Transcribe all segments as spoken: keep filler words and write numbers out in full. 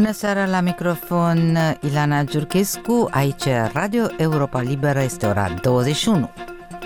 Bună seara, la microfon Ilana Giurchescu, aici Radio Europa Liberă, este ora douăzeci și unu.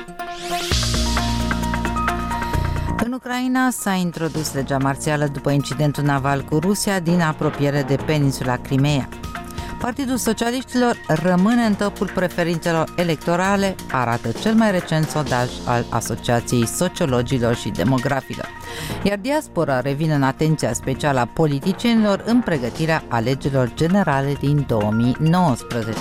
În Ucraina s-a introdus legea marțială după incidentul naval cu Rusia din apropiere de peninsula Crimeea. Partidul Socialiștilor rămâne în topul preferințelor electorale, arată cel mai recent sondaj al Asociației Sociologilor și Demografilor, iar diaspora revine în atenția specială a politicienilor în pregătirea alegerilor generale din două mii nouăsprezece.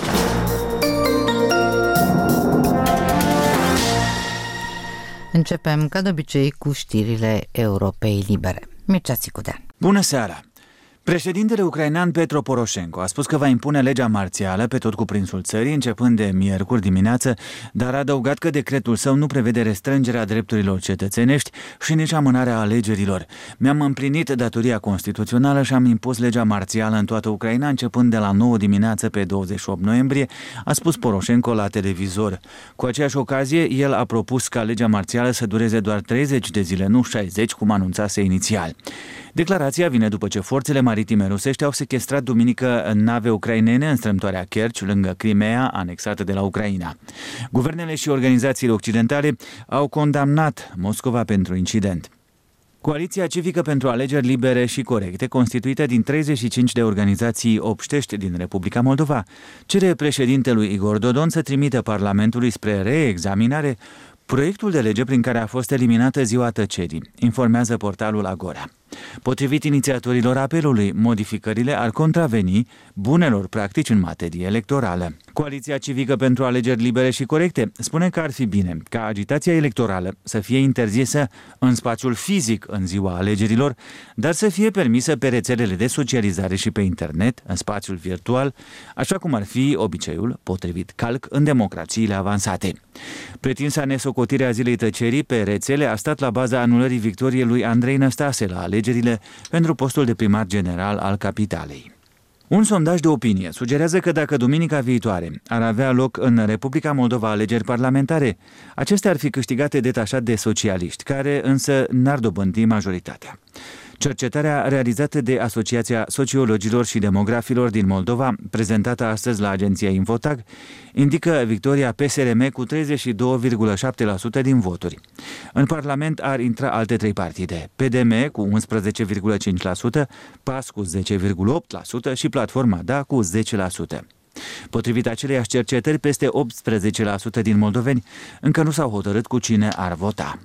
Începem, ca de obicei, cu știrile Europei Libere. Mircea Țicudean. Bună seara! Președintele ucrainean Petro Poroșenko a spus că va impune legea marțială pe tot cuprinsul țării, începând de miercuri dimineață, dar a adăugat că decretul său nu prevede restrângerea drepturilor cetățenești și nici amânarea alegerilor. Mi-am împlinit datoria constituțională și am impus legea marțială în toată Ucraina, începând de la nouă dimineață pe douăzeci și opt noiembrie, a spus Poroșenko la televizor. Cu aceeași ocazie, el a propus ca legea marțială să dureze doar treizeci de zile, nu șaizeci, cum anunțase inițial. Declarația vine după ce forțele maritime rusești au sequestrat duminică nave ucrainene în strâmtoarea Kerch, lângă Crimea, anexată de la Ucraina. Guvernele și organizațiile occidentale au condamnat Moscova pentru incident. Coaliția civică pentru alegeri libere și corecte, constituită din treizeci și cinci de organizații obștești din Republica Moldova, cere președintelui Igor Dodon să trimită Parlamentului spre reexaminare proiectul de lege prin care a fost eliminată ziua tăcerii, informează portalul Agora. Potrivit inițiatorilor apelului, modificările ar contraveni bunelor practici în materie electorală. Coaliția civică pentru alegeri libere și corecte spune că ar fi bine ca agitația electorală să fie interzisă în spațiul fizic în ziua alegerilor, dar să fie permisă pe rețelele de socializare și pe internet, în spațiul virtual, așa cum ar fi obiceiul potrivit calc în democrațiile avansate. Pretinsa nesocotire a zilei tăcerii pe rețele a stat la baza anulării victoriei lui Andrei Năstase la alegerile pentru postul de primar general al capitalei. Un sondaj de opinie sugerează că dacă duminica viitoare ar avea loc în Republica Moldova alegeri parlamentare, acestea ar fi câștigate detașat de socialiști, care însă n-ar dobândi majoritatea. Cercetarea realizată de Asociația Sociologilor și Demografilor din Moldova, prezentată astăzi la agenția Infotag, indică victoria P S R M cu treizeci și doi virgulă șapte la sută din voturi. În Parlament ar intra alte trei partide, P D M cu unsprezece virgulă cinci la sută, P A S cu zece virgulă opt la sută și Platforma Da cu zece la sută. Potrivit aceleiași cercetări, peste optsprezece la sută din moldoveni încă nu s-au hotărât cu cine ar vota.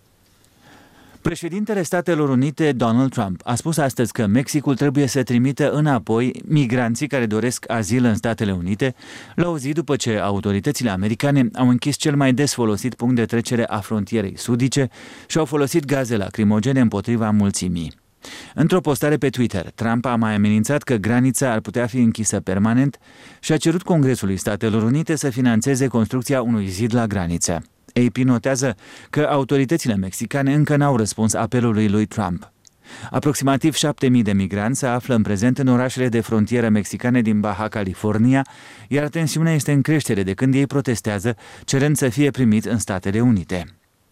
Președintele Statelor Unite, Donald Trump, a spus astăzi că Mexicul trebuie să trimită înapoi migranții care doresc azil în Statele Unite, la o zi după ce autoritățile americane au închis cel mai des folosit punct de trecere a frontierei sudice și au folosit gaze lacrimogene împotriva mulțimii. Într-o postare pe Twitter, Trump a mai amenințat că granița ar putea fi închisă permanent și a cerut Congresului Statelor Unite să finanțeze construcția unui zid la graniță. A P notează că autoritățile mexicane încă n-au răspuns apelului lui Trump. Aproximativ șapte mii de migranți se află în prezent în orașele de frontieră mexicane din Baja California, iar tensiunea este în creștere de când ei protestează, cerând să fie primiți în Statele Unite.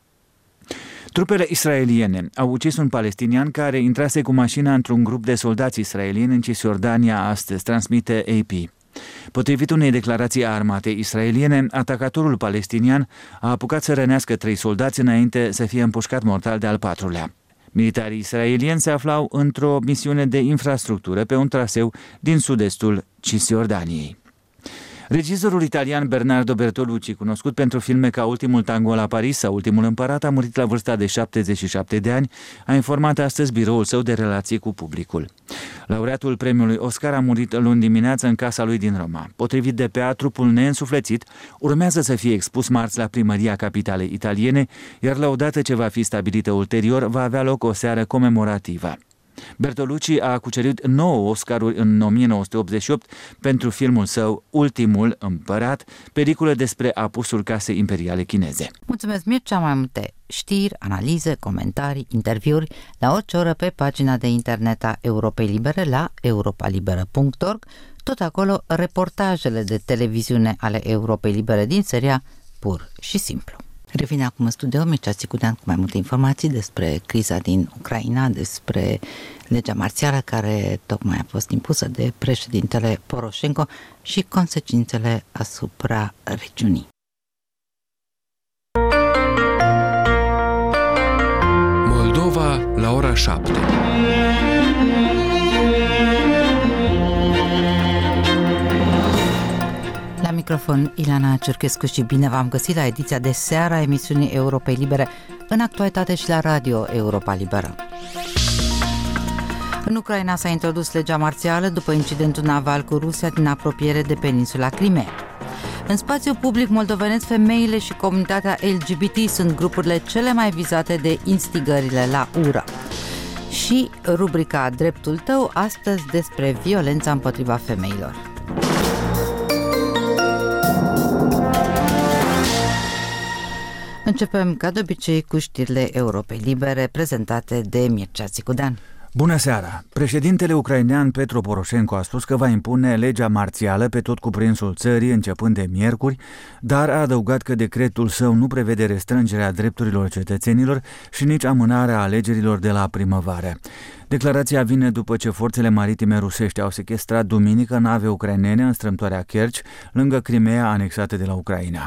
Trupele israeliene au ucis un palestinian care intrase cu mașina într-un grup de soldați israelieni în Cisjordania astăzi, transmite A P. Potrivit unei declarații a armatei israeliene, atacatorul palestinian a apucat să rănească trei soldați înainte să fie împușcat mortal de al patrulea. Militarii israelieni se aflau într-o misiune de infrastructură pe un traseu din sud-estul Cisjordaniei. Regizorul italian Bernardo Bertolucci, cunoscut pentru filme ca Ultimul tango la Paris sau Ultimul împărat, a murit la vârsta de șaptezeci și șapte de ani, a informat astăzi biroul său de relații cu publicul. Laureatul premiului Oscar a murit luni dimineață în casa lui din Roma. Potrivit D P A, trupul neînsuflețit urmează să fie expus marți la primăria capitalei italiene, iar la odată ce va fi stabilită ulterior, va avea loc o seară comemorativă. Bertolucci a cucerit nouă Oscaruri în o mie nouă sute optzeci și opt pentru filmul său Ultimul împărat, peliculă despre apusul casei imperiale chineze. Mulțumesc, Mircea, mai multe știri, analize, comentarii, interviuri la orice oră pe pagina de internet a Europei Libere la europa liberă punct org, tot acolo reportajele de televiziune ale Europei Libere din seria Pur și Simplu. Revine acum în studio Mircea Țicudean cu mai multe informații despre criza din Ucraina, despre legea marțială care tocmai a fost impusă de președintele Poroșenko și consecințele asupra regiunii. Moldova la ora șapte. La microfon Ileana Cerchescu și bine v-am găsit la ediția de seară a emisiunii Europei Libere, în actualitate și la Radio Europa Liberă. În Ucraina s-a introdus legea marțială după incidentul naval cu Rusia din apropiere de peninsula Crimea. În spațiul public moldovenesc, femeile și comunitatea L G B T sunt grupurile cele mai vizate de instigările la ură. Și rubrica Dreptul tău, astăzi despre violența împotriva femeilor. Începem, ca de obicei, cu știrile Europei Libere, prezentate de Mircea Țicudean. Bună seara! Președintele ucrainean Petro Poroșenko a spus că va impune legea marțială pe tot cuprinsul țării începând de miercuri, dar a adăugat că decretul său nu prevede restrângerea drepturilor cetățenilor și nici amânarea alegerilor de la primăvară. Declarația vine după ce forțele maritime rusești au sechestrat duminică nave ucrainene în strâmtoarea Kerch, lângă Crimea anexată de la Ucraina.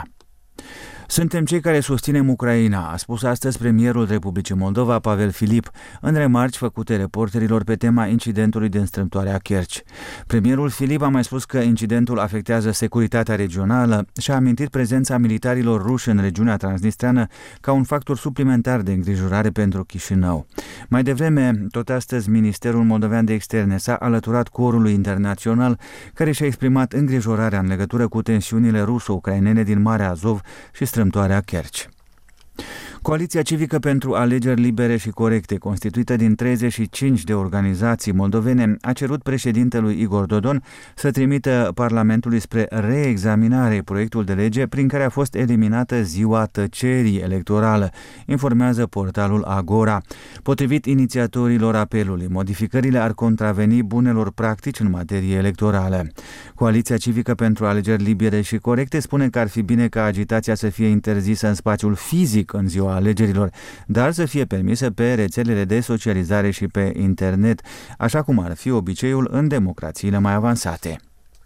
Suntem cei care susținem Ucraina, a spus astăzi premierul Republicii Moldova, Pavel Filip, în remarci făcute reporterilor pe tema incidentului din strâmtoarea Kerch. Premierul Filip a mai spus că incidentul afectează securitatea regională și a amintit prezența militarilor ruși în regiunea transnistreană ca un factor suplimentar de îngrijorare pentru Chișinău. Mai devreme, tot astăzi, Ministerul Moldovean de Externe s-a alăturat corului internațional care și-a exprimat îngrijorarea în legătură cu tensiunile ruso-ucrainene din Marea Azov și strâmtoarea Kerch. Coaliția Civică pentru Alegeri Libere și Corecte, constituită din treizeci și cinci de organizații moldovene, a cerut președintelui Igor Dodon să trimită Parlamentului spre reexaminare proiectul de lege prin care a fost eliminată ziua tăcerii electorală, informează portalul Agora. Potrivit inițiatorilor apelului, modificările ar contraveni bunelor practici în materie electorală. Coaliția Civică pentru Alegeri Libere și Corecte spune că ar fi bine ca agitația să fie interzisă în spațiul fizic în ziua alegerilor, dar să fie permisă pe rețelele de socializare și pe internet, așa cum ar fi obiceiul în democrațiile mai avansate.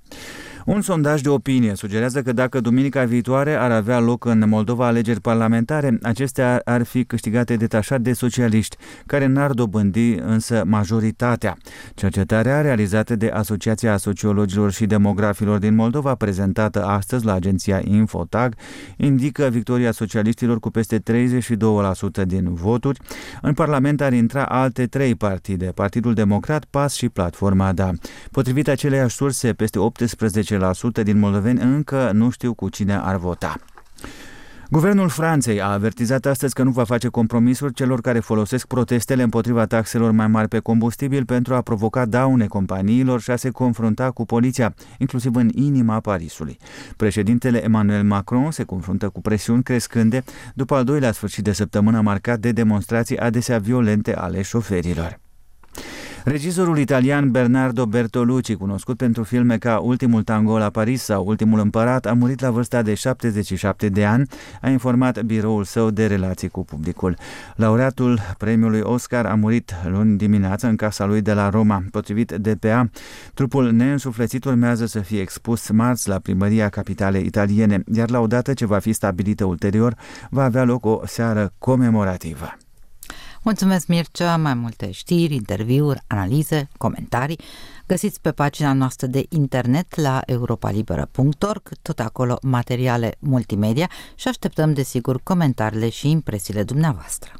Un sondaj de opinie sugerează că dacă duminica viitoare ar avea loc în Moldova alegeri parlamentare, acestea ar fi câștigate detașat de socialiști, care n-ar dobândi însă majoritatea. Cercetarea realizată de Asociația Sociologilor și Demografilor din Moldova, prezentată astăzi la agenția Infotag, indică victoria socialiștilor cu peste treizeci și doi la sută din voturi. În Parlament ar intra alte trei partide, Partidul Democrat, P A S și Platforma Da. Potrivit aceleiași surse, peste optsprezece la sută din moldoveni încă nu știu cu cine ar vota. Guvernul Franței a avertizat astăzi că nu va face compromisuri celor care folosesc protestele împotriva taxelor mai mari pe combustibil pentru a provoca daune companiilor și a se confrunta cu poliția, inclusiv în inima Parisului. Președintele Emmanuel Macron se confruntă cu presiuni crescânde după al doilea sfârșit de săptămână marcat de demonstrații adesea violente ale șoferilor. Regizorul italian Bernardo Bertolucci, cunoscut pentru filme ca Ultimul tango la Paris sau Ultimul împărat, a murit la vârsta de șaptezeci și șapte de ani, a informat biroul său de relații cu publicul. Laureatul premiului Oscar a murit luni dimineață în casa lui de la Roma. Potrivit D P A, trupul neînsuflețit urmează să fie expus marți la primăria capitalei italiene, iar la odată ce va fi stabilită ulterior, va avea loc o seară comemorativă. Mulțumesc, Mircea! Mai multe știri, interviuri, analize, comentarii găsiți pe pagina noastră de internet la europalibera punct org, tot acolo materiale multimedia și așteptăm, desigur, comentariile și impresiile dumneavoastră.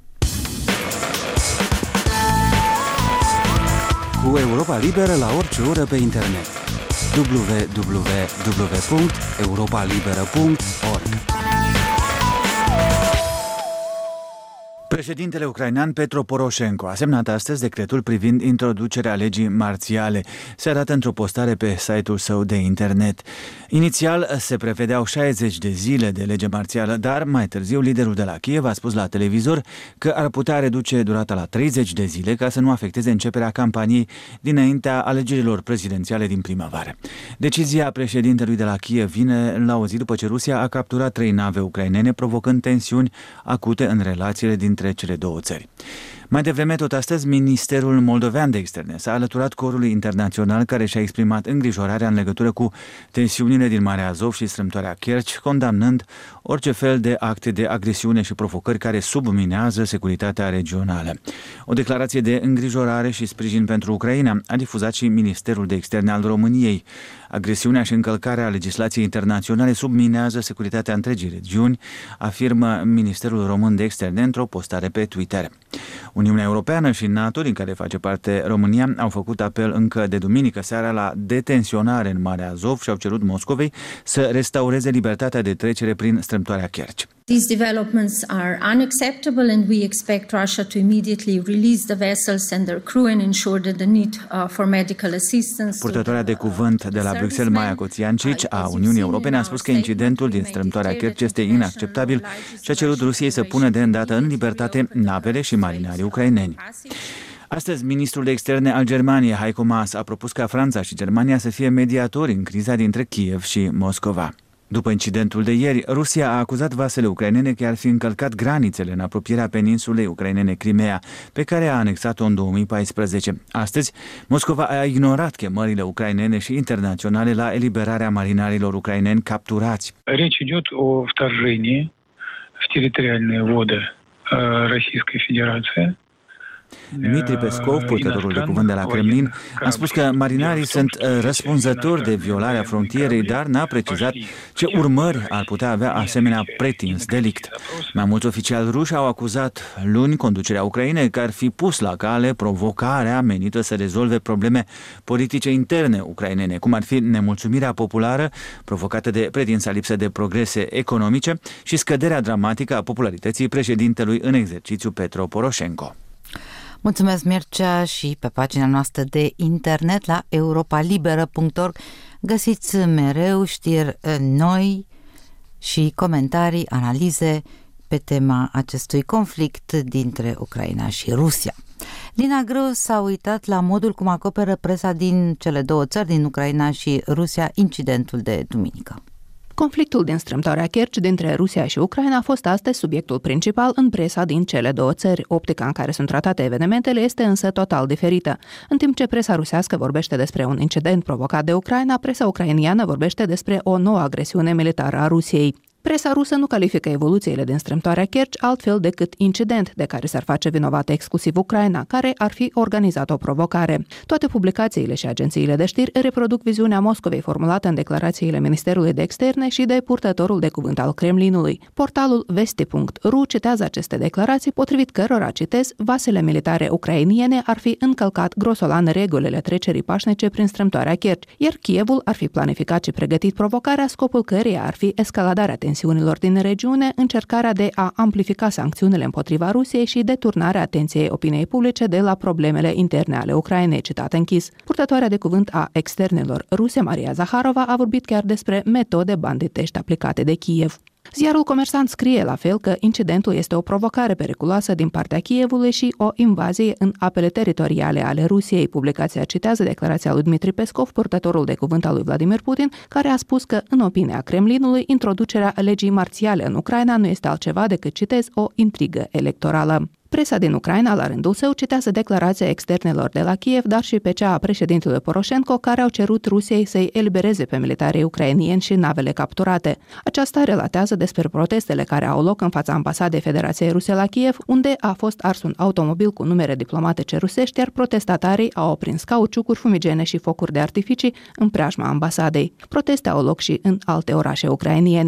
Cu Europa Liberă la orice oră pe internet. w w w punct europa liberă punct org Președintele ucrainean Petro Poroșenko a semnat astăzi decretul privind introducerea legii marțiale. Se arată într-o postare pe site-ul său de internet. Inițial se prevedeau șaizeci de zile de lege marțială, dar mai târziu liderul de la Kiev a spus la televizor că ar putea reduce durata la treizeci de zile ca să nu afecteze începerea campaniei dinaintea alegerilor prezidențiale din primăvară. Decizia președintelui de la Kiev vine la o zi după ce Rusia a capturat trei nave ucrainene, provocând tensiuni acute în relațiile din între cele două țări. Mai devreme, tot astăzi, Ministerul Moldovean de Externe s-a alăturat corului internațional care și-a exprimat îngrijorarea în legătură cu tensiunile din Marea Azov și strâmtoarea Kerch, condamnând orice fel de acte de agresiune și provocări care subminează securitatea regională. O declarație de îngrijorare și sprijin pentru Ucraina a difuzat și Ministerul de Externe al României. Agresiunea și încălcarea legislației internaționale subminează securitatea întregii regiuni, afirmă Ministerul Român de Externe într-o postare pe Twitter. Uniunea Europeană și NATO, din care face parte România, au făcut apel încă de duminică seara la detenționare în Marea Azov și au cerut Moscovei să restaureze libertatea de trecere prin strâmtoarea Kerch. These developments are unacceptable and we expect Russia to immediately release the vessels and their crew and ensure that the need uh, for medical assistance. Purtătoarea de cuvânt de la Bruxelles, Maia Coțiancici, a Uniunii Europene, a spus că incidentul din strâmtoarea Kerch este inacceptabil și a cerut Rusiei să pună de îndată în libertate navele și marinarii ucraineni. Astăzi, ministrul de externe al Germaniei, Heiko Maas, a propus ca Franța și Germania să fie mediatori în criza dintre Kiev și Moscova. După incidentul de ieri, Rusia a acuzat vasele ucrainene că ar fi încălcat granițele în apropierea peninsulei ucrainene Crimea, pe care a anexat-o în două mii paisprezece. Astăzi, Moscova a ignorat chemările ucrainene și internaționale la eliberarea marinarilor ucraineni capturați. Rечь идет о вторжении в территориальные воды Российской Федерации. Dmitri Peskov, purtătorul de cuvânt de la Kremlin, a spus că marinarii sunt răspunzători de violarea frontierei, dar n-a precizat ce urmări ar putea avea asemenea pretins delict. Mai mulți oficiali ruși au acuzat luni conducerea Ucrainei că ar fi pus la cale provocarea menită să rezolve probleme politice interne ucrainene, cum ar fi nemulțumirea populară provocată de pretinsa lipsă de progrese economice și scăderea dramatică a popularității președintelui în exercițiu Petro Poroșenko. Mulțumesc, Mircea, și pe pagina noastră de internet la europa liberă punct org găsiți mereu știri noi și comentarii, analize pe tema acestui conflict dintre Ucraina și Rusia. Lina Grâu s-a uitat la modul cum acoperă presa din cele două țări, din Ucraina și Rusia, incidentul de duminică. Conflictul din strâmtoarea Kerch dintre Rusia și Ucraina a fost astăzi subiectul principal în presa din cele două țări. Optica în care sunt tratate evenimentele este însă total diferită. În timp ce presa rusească vorbește despre un incident provocat de Ucraina, presa ucrainiană vorbește despre o nouă agresiune militară a Rusiei. Presa rusă nu califică evoluțiile din strâmtoarea Kerch altfel decât incident de care s-ar face vinovată exclusiv Ucraina, care ar fi organizat o provocare. Toate publicațiile și agențiile de știri reproduc viziunea Moscovei formulată în declarațiile Ministerului de Externe și de purtătorul de cuvânt al Kremlinului. Portalul vesti punct ru citează aceste declarații, potrivit cărora, citez, vasele militare ucrainiene ar fi încălcat grosolan regulile trecerii pașnice prin strâmtoarea Kerch, iar Kievul ar fi planificat și pregătit provocarea, scopul căreia ar fi escaladarea tensiunilor din regiune, încercarea de a amplifica sancțiunile împotriva Rusiei și deturnarea atenției opiniei publice de la problemele interne ale Ucrainei, citat închis. Purtătoarea de cuvânt a externelor ruse, Maria Zaharova, a vorbit chiar despre metode banditești aplicate de Kiev. Ziarul Comersant scrie la fel că incidentul este o provocare periculoasă din partea Kievului și o invazie în apele teritoriale ale Rusiei. Publicația citează declarația lui Dmitri Peskov, purtătorul de cuvânt al lui Vladimir Putin, care a spus că, în opinia Kremlinului, introducerea legii marțiale în Ucraina nu este altceva decât, citez, o intrigă electorală. Presa din Ucraina, la rândul său, citează declarația externelor de la Kiev, dar și pe cea a președintelui Poroșenko, care au cerut Rusiei să-i elibereze pe militarii ucrainieni și navele capturate. Aceasta relatează despre protestele care au loc în fața ambasadei Federației Ruse la Kiev, unde a fost ars un automobil cu numere diplomatice rusești, iar protestatarii au aprins cauciucuri, fumigene și focuri de artificii în preajma ambasadei. Proteste au loc și în alte orașe ucrainiene.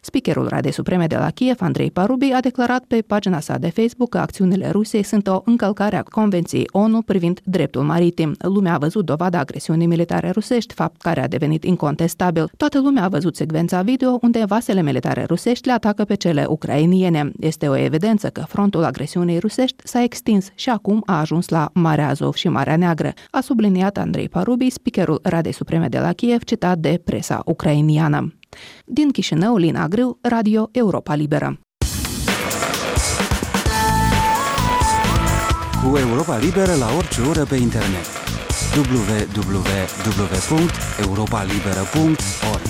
Speakerul Radei Supreme de la Kiev, Andrei Parubi, a declarat pe pagina sa de Facebook că acțiunile Rusiei sunt o încălcare a Convenției O N U privind dreptul maritim. Lumea a văzut dovada agresiunii militare rusești, fapt care a devenit incontestabil. Toată lumea a văzut secvența video unde vasele militare rusești le atacă pe cele ucrainiene. Este o evidență că frontul agresiunii rusești s-a extins și acum a ajuns la Marea Azov și Marea Neagră, a subliniat Andrei Parubi, speakerul Radei Supreme de la Kiev, citat de presa ucrainiană. Din Chișinău, Lina Grâu, Radio Europa Liberă. Cu Europa Liberă la orice oră pe internet. w w w punct europa liberă punct org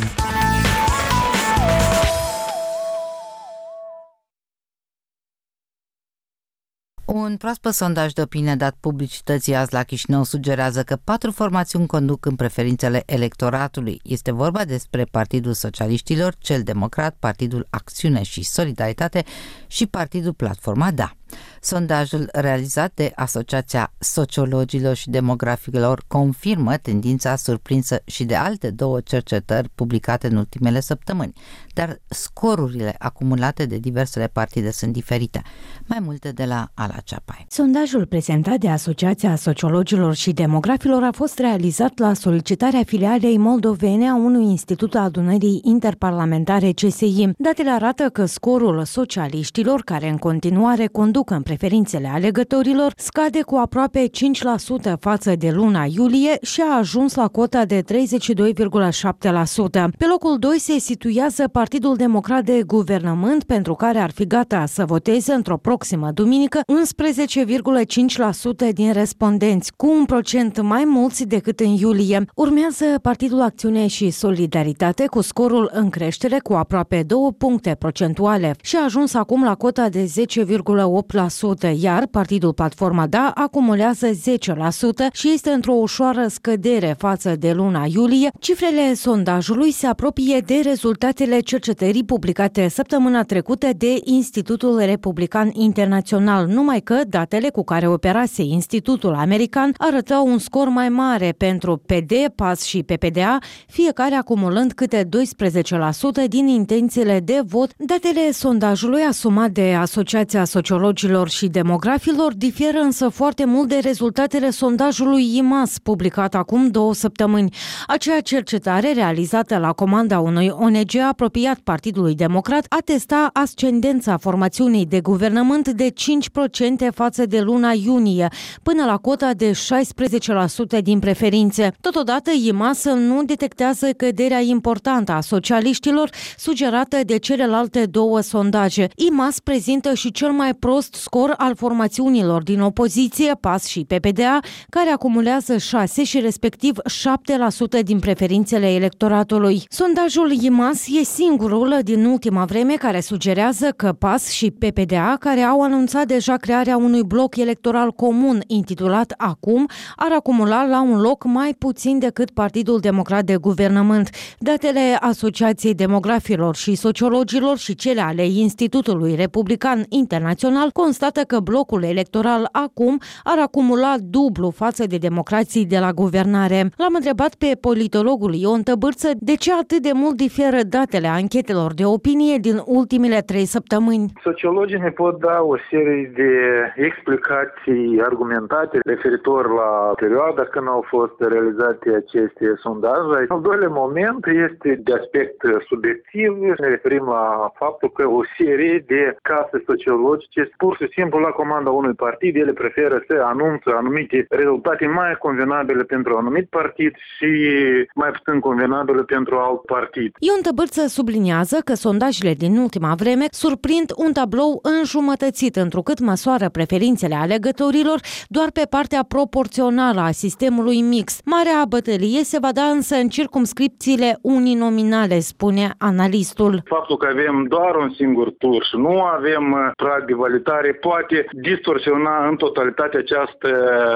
Un proaspăt sondaj de opinie dat publicității azi la Chișinău sugerează că patru formațiuni conduc în preferințele electoratului. Este vorba despre Partidul Socialiștilor, Cel Democrat, Partidul Acțiune și Solidaritate și Partidul Platforma Da. Sondajul realizat de Asociația Sociologilor și Demograficilor confirmă tendința surprinsă și de alte două cercetări publicate în ultimele săptămâni, dar scorurile acumulate de diversele partide sunt diferite. Mai multe de la Ala Ceapai. Sondajul prezentat de Asociația Sociologilor și Demografilor a fost realizat la solicitarea filialei moldovene a unui institut al Adunării Interparlamentare C S I. Datele arată că scorul socialiștilor, care în continuare conduc în preferințele alegătorilor, scade cu aproape cinci la sută față de luna iulie și a ajuns la cota de treizeci și doi virgulă șapte la sută. Pe locul doi se situează Partidul Democrat de Guvernământ, pentru care ar fi gata să voteze într-o proximă duminică unsprezece virgulă cinci la sută din respondenți, cu un procent mai mulți decât în iulie. Urmează Partidul Acțiune și Solidaritate, cu scorul în creștere cu aproape două puncte procentuale și a ajuns acum la cota de zece virgulă opt la sută, iar Partidul Platforma Da acumulează zece la sută și este într-o ușoară scădere față de luna iulie. Cifrele sondajului se apropie de rezultatele cercetării publicate săptămâna trecută de Institutul Republican Internațional, numai că datele cu care operase Institutul American arătau un scor mai mare pentru P D, P A S și P P D A, fiecare acumulând câte doisprezece la sută din intențiile de vot. Datele sondajului asumat de Asociația Sociologilor și Demografilor diferă însă foarte mult de rezultatele sondajului I M A S, publicat acum două săptămâni. Acea cercetare, realizată la comanda unui O N G apropiat Partidului Democrat, atesta ascendența formațiunii de guvernământ de cinci la sută față de luna iunie, până la cota de șaisprezece la sută din preferințe. Totodată, I M A S nu detectează căderea importantă a socialiștilor, sugerată de celelalte două sondaje. I M A S prezintă și cel mai prost scor al formațiunilor din opoziție, P A S și P P D A, care acumulează șase și respectiv șapte la sută din preferințele electoratului. Sondajul I M A S e singurul din ultima vreme care sugerează că P A S și P P D A, care au anunțat deja crearea unui bloc electoral comun intitulat Acum, ar acumula la un loc mai puțin decât Partidul Democrat de Guvernământ. Datele Asociației Demografilor și Sociologilor și cele ale Institutului Republican Internațional constată că blocul electoral Acum ar acumula dublu față de democrații de la guvernare. L-am întrebat pe politologul Ion Tăbârță de ce atât de mult diferă datele anchetelor de opinie din ultimele trei săptămâni. Sociologii ne pot da o serie de explicații argumentate referitor la perioada când au fost realizate aceste sondaje. Al doilea moment este de aspect subiectiv. Ne referim la faptul că o serie de case sociologice, pur și simplu la comanda unui partid, ele preferă să anunță anumite rezultate mai convenabile pentru un anumit partid și mai puțin convenabile pentru alt partid. Ion Tăbârță subliniază că sondajele din ultima vreme surprind un tablou înjumătățit, întrucât măsoară preferințele alegătorilor doar pe partea proporțională a sistemului mixt. Marea bătălie se va da însă în circumscripțiile uninominale, spune analistul. Faptul că avem doar un singur tur și nu avem prag de validare poate distorsiona în totalitate această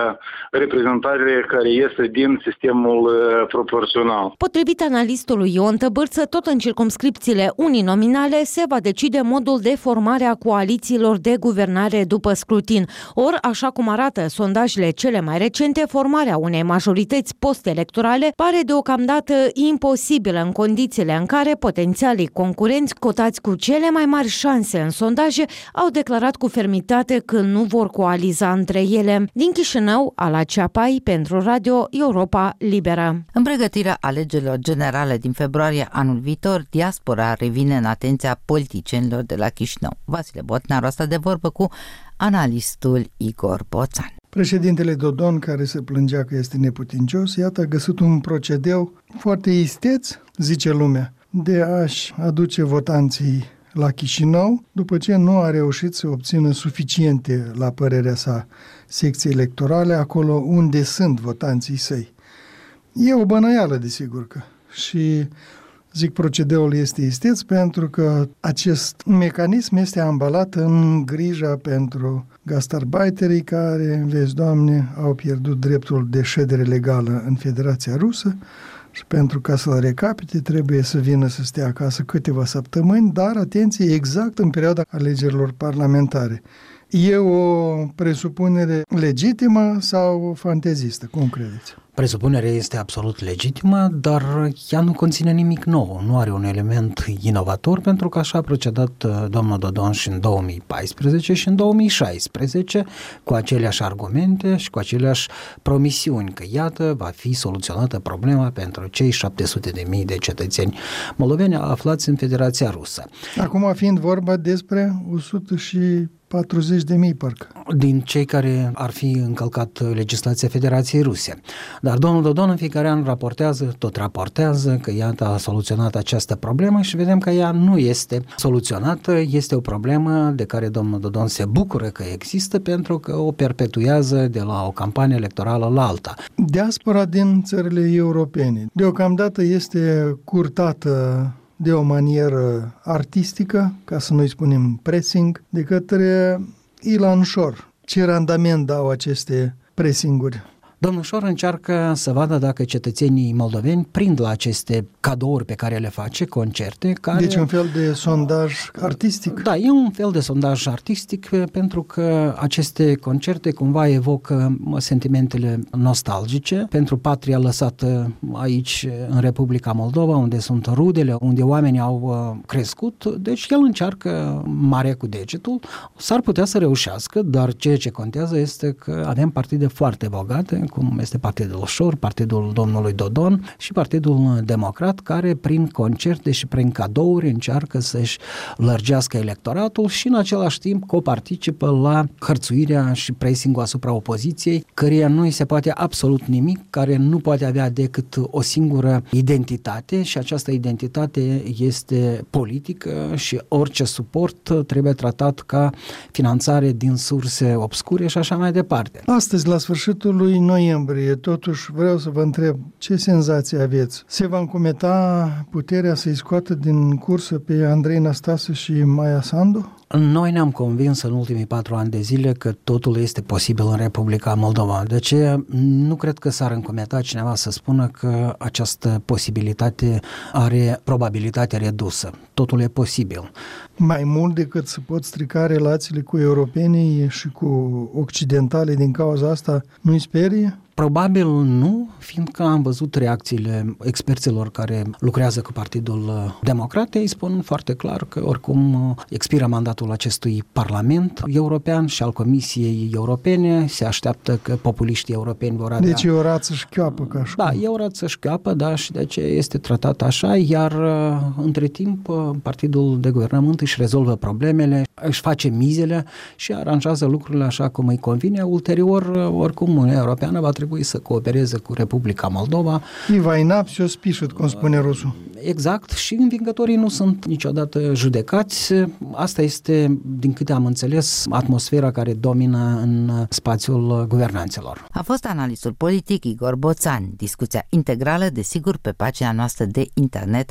reprezentare care iese din sistemul proporțional. Potrivit analistului Ion Tăbârță, tot în circumscripțiile uninominale se va decide modul de formare a coalițiilor de guvernare după scrutin. Ori, așa cum arată sondajele cele mai recente, formarea unei majorități post-electorale pare deocamdată imposibilă în condițiile în care potențialii concurenți cotați cu cele mai mari șanse în sondaje au declarat cu fermitate că nu vor coaliza între ele. Din Chișinău, Ala Ceapai, pentru Radio Europa Liberă. În pregătirea alegerilor generale din februarie anul viitor, diaspora revine în atenția politicienilor de la Chișinău. Vasile Botnaru a stat de vorbă cu analistul Igor Boțan. Președintele Dodon, care se plângea că este neputincios, iată a găsit un procedeu foarte isteț, zice lumea, de a-și aduce votanții la Chișinău, după ce nu a reușit să obțină suficiente, la părerea sa, secții electorale, acolo unde sunt votanții săi. E o bănăială, desigur că. Și zic, procedeul este isteț pentru că acest mecanism este ambalat în grija pentru gastarbeiterii care, vezi, Doamne, au pierdut dreptul de ședere legală în Federația Rusă și pentru ca să-l recapite trebuie să vină să stea acasă câteva săptămâni, dar, atenție, exact în perioada alegerilor parlamentare. E o presupunere legitimă sau fantezistă? Cum credeți? Presupunerea este absolut legitimă, dar ea nu conține nimic nou, nu are un element inovator, pentru că așa a procedat domnul Dodon și în două mii paisprezece și în două mii șaisprezece, cu aceleași argumente și cu aceleași promisiuni, că iată, va fi soluționată problema pentru cei șapte sute de mii de cetățeni moldoveni aflați în Federația Rusă. Acum fiind vorba despre o sută patruzeci de mii, parcă. Din cei care ar fi încălcat legislația Federației Ruse. Dar domnul Dodon în fiecare an raportează, tot raportează că iată a soluționat această problemă și vedem că ea nu este soluționată, este o problemă de care domnul Dodon se bucură că există pentru că o perpetuează de la o campanie electorală la alta. Diaspora din țările europene deocamdată este curtată de o manieră artistică, ca să nu-i spunem pressing, de către Ilan Șor. Ce randament dau aceste pressinguri? Domnul Șor încearcă să vadă dacă cetățenii moldoveni prind la aceste cadouri pe care le face, concerte. Care... Deci un fel de sondaj artistic? Da, e un fel de sondaj artistic pentru că aceste concerte cumva evocă sentimentele nostalgice pentru patria lăsată aici în Republica Moldova, unde sunt rudele, unde oamenii au crescut. Deci el încearcă mare cu degetul. S-ar putea să reușească, dar ceea ce contează este că avem partide foarte bogate, cum este Partidul Șor, Partidul domnului Dodon și Partidul Democrat, care prin concerte și prin cadouri încearcă să-și lărgească electoratul și în același timp coparticipă la hărțuirea și pressing-ul asupra opoziției, căreia nu îi se poate absolut nimic, care nu poate avea decât o singură identitate și această identitate este politică și orice suport trebuie tratat ca finanțare din surse obscure și așa mai departe. Astăzi, la sfârșitul lui noiembrie, totuși vreau să vă întreb ce senzații aveți? Se va încumeta puterea să-i scoată din cursă pe Andrei Năstase și Maia Sandu? Noi ne-am convins în ultimii patru ani de zile că totul este posibil în Republica Moldova. De aceea nu cred că s-ar încumeta cineva să spună că această posibilitate are probabilitate redusă. Totul e posibil. Mai mult decât să pot strica relațiile cu europenii și cu occidentale din cauza asta, nu-i sperie? Probabil nu, fiindcă am văzut reacțiile experților care lucrează cu Partidul Democrat. Ei spun foarte clar că oricum expiră mandatul acestui Parlament European și al Comisiei Europene. Se așteaptă că populiștii europeni vor avea... Deci e o rață șchioapă ca și Da, e o rață șchioapă, da, și de aceea este tratat așa, iar între timp Partidul de Guvernământ își rezolvă problemele, își face mizele și aranjează lucrurile așa cum îi convine. Ulterior, oricum, Uniunea Europeană va trebui să coopereze cu Republica Moldova. Ivaina все спишет, cum spune rusul. Exact, și învingătorii nu sunt niciodată judecați. Asta este, din câte am înțeles, atmosfera care domină în spațiul guvernanților. A fost analistul politic Igor Boțan. Discuția integrală, desigur, pe pagina noastră de internet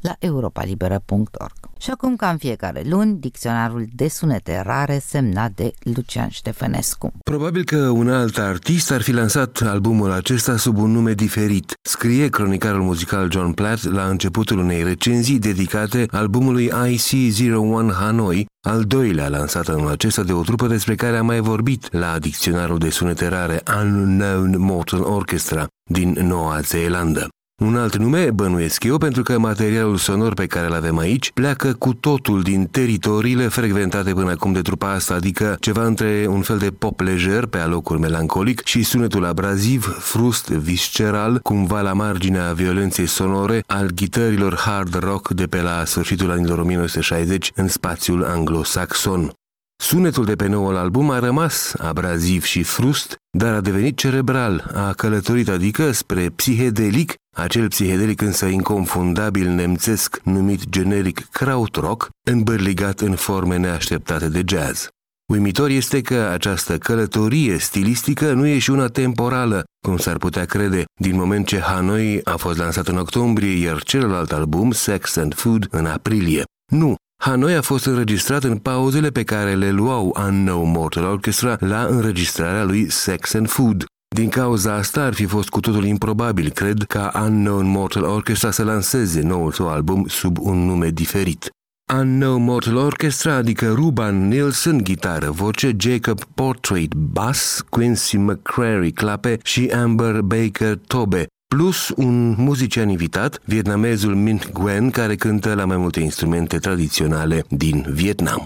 la europa liberă punct org. Și acum, ca în fiecare luni, dicționarul de sunete rare semnat de Lucian Ștefănescu. Probabil că un alt artist ar fi lansat albumul acesta sub un nume diferit, scrie cronicarul muzical John Platt la începutul unei recenzii dedicate albumului I C zero one Hanoi, al doilea lansat anul acesta de o trupă despre care am mai vorbit la dicționarul de sunete rare Unknown Mortal Orchestra din Noua Zeelandă. Un alt nume, bănuiesc eu, pentru că materialul sonor pe care îl avem aici pleacă cu totul din teritoriile frecventate până acum de trupa asta, adică ceva între un fel de pop lejer pe alocuri melancolic și sunetul abraziv, frust, visceral, cumva la marginea violenței sonore al ghitărilor hard rock de pe la sfârșitul anilor o mie nouă sute șaizeci în spațiul anglosaxon. Sunetul de pe noul album a rămas abraziv și frust, dar a devenit cerebral, a călătorit adică spre psihedelic, acel psihedelic însă inconfundabil nemțesc numit generic krautrock, îmbărligat în forme neașteptate de jazz. Uimitor este că această călătorie stilistică nu e și una temporală, cum s-ar putea crede, din moment ce Hanoi a fost lansat în octombrie, iar celălalt album, Sex and Food, în aprilie. Nu! Hanoi a fost înregistrat în pauzele pe care le luau Unknown Mortal Orchestra la înregistrarea lui Sex and Food. Din cauza asta ar fi fost cu totul improbabil, cred, ca Unknown Mortal Orchestra să lanseze noul său album sub un nume diferit. Unknown Mortal Orchestra, adică Ruban Nielsen, gitară, voce, Jacob Portrait, bass, Quincy McCrary, clape și Amber Baker, tobe, plus un muzician invitat, vietnamezul Minh Nguyen, care cântă la mai multe instrumente tradiționale din Vietnam.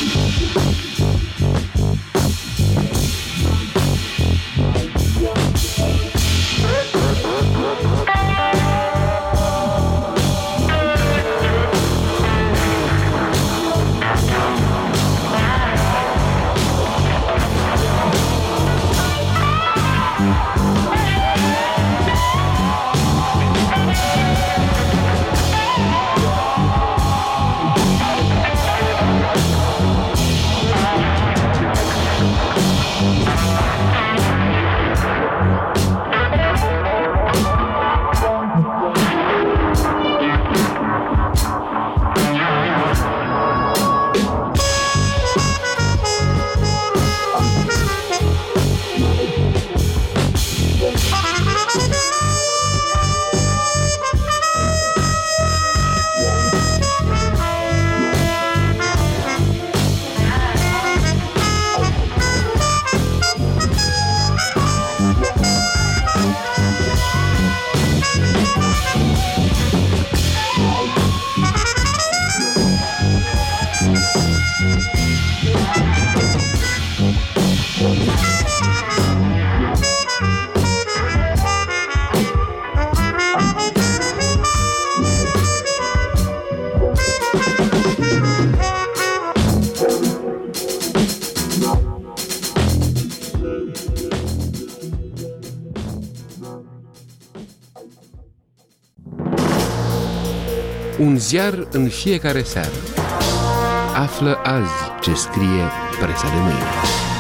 Un ziar în fiecare seară. Află azi ce scrie presa de mâine.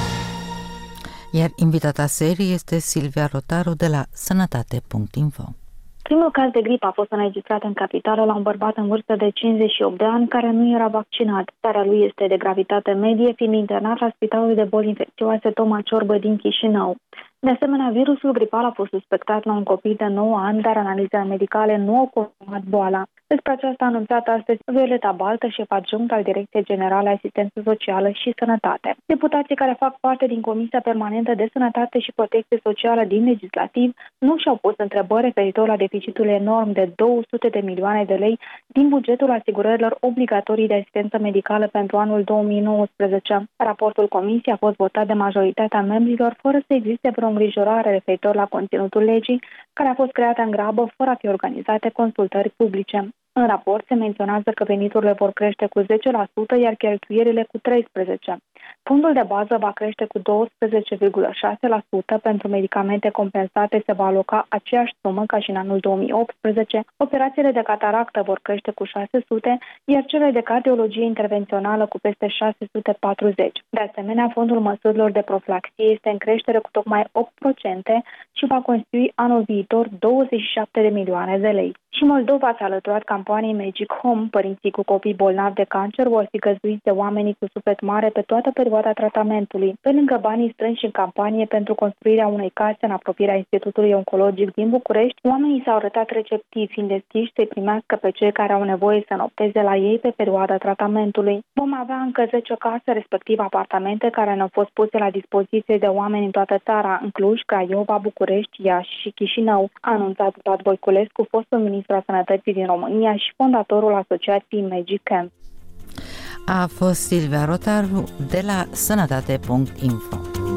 Iar invitata serii este Silvia Rotaru de la sănătate punct info. Primul caz de gripă a fost înregistrat în capitală la un bărbat în vârstă de cincizeci și opt de ani care nu era vaccinat. Starea lui este de gravitate medie, fiind internat la Spitalul de Boli Infecțioase Toma Ciorbă din Chișinău. De asemenea, virusul gripal a fost suspectat la un copil de nouă ani, dar analizele medicale nu au confirmat boala. Despre aceasta a anunțat astăzi Violeta Baltă, șef adjunct al Direcției Generale Asistență Socială și Sănătate. Deputații care fac parte din Comisia Permanentă de Sănătate și Protecție Socială din Legislativ nu și-au pus întrebări referitor la deficitul enorm de două sute de milioane de lei din bugetul asigurărilor obligatorii de asistență medicală pentru anul două mii nouăsprezece. Raportul Comisiei a fost votat de majoritatea membrilor fără să existe vreo îngrijorare referitor la conținutul legii, care a fost creată în grabă fără a fi organizate consultări publice. În raport se menționează că veniturile vor crește cu zece la sută, iar cheltuielile cu treisprezece la sută. Fondul de bază va crește cu douăsprezece virgulă șase la sută, pentru medicamente compensate se va aloca aceeași sumă ca și în anul două mii optsprezece, operațiile de cataractă vor crește cu șase sute, iar cele de cardiologie intervențională cu peste șase sute patruzeci. De asemenea, fondul măsurilor de profilaxie este în creștere cu tocmai opt la sută și va constitui anul viitor douăzeci și șapte de milioane de lei. Și Moldova s-a alăturat campaniei Magic Home. Părinții cu copii bolnavi de cancer vor fi găzduiți de oamenii cu suflet mare pe toată perioada tratamentului. Pe lângă banii strânși în campanie pentru construirea unei case în apropierea Institutului Oncologic din București, oamenii s-au arătat receptivi, fiind deschiși să-i primească pe cei care au nevoie să nopteze la ei pe perioada tratamentului. Vom avea încă zece case, respectiv apartamente, care ne-au fost puse la dispoziție de oameni în toată țara, în Cluj, Craiova, București, Iași și Chișinău, a anunțat Vlad Voiculescu, fostul ministru al Sănătății din România și fondatorul asociației Magic Camp. A fost Silvia Rotaru de la sănătate punct info.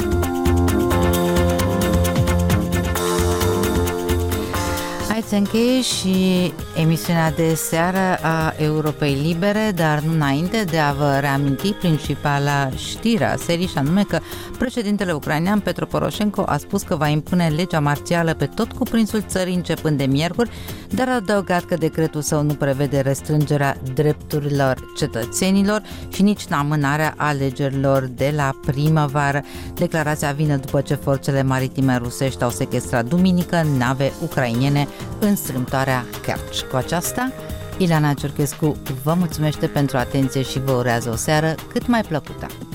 Aici se încheie și emisiunea de seară a Europei Libere, dar nu înainte de a vă reaminti principala știre a serii, și anume că președintele ucrainean Petro Poroșenko a spus că va impune legea marțială pe tot cuprinsul țării începând de miercuri, dar a adăugat că decretul său nu prevede restrângerea drepturilor cetățenilor și nici amânarea alegerilor de la primăvară. Declarația vine după ce forțele maritime rusești au sechestrat duminică nave ucrainene în strâmtoarea Kerch. Cu aceasta, Ileana Ciorchescu vă mulțumește pentru atenție și vă urează o seară cât mai plăcută.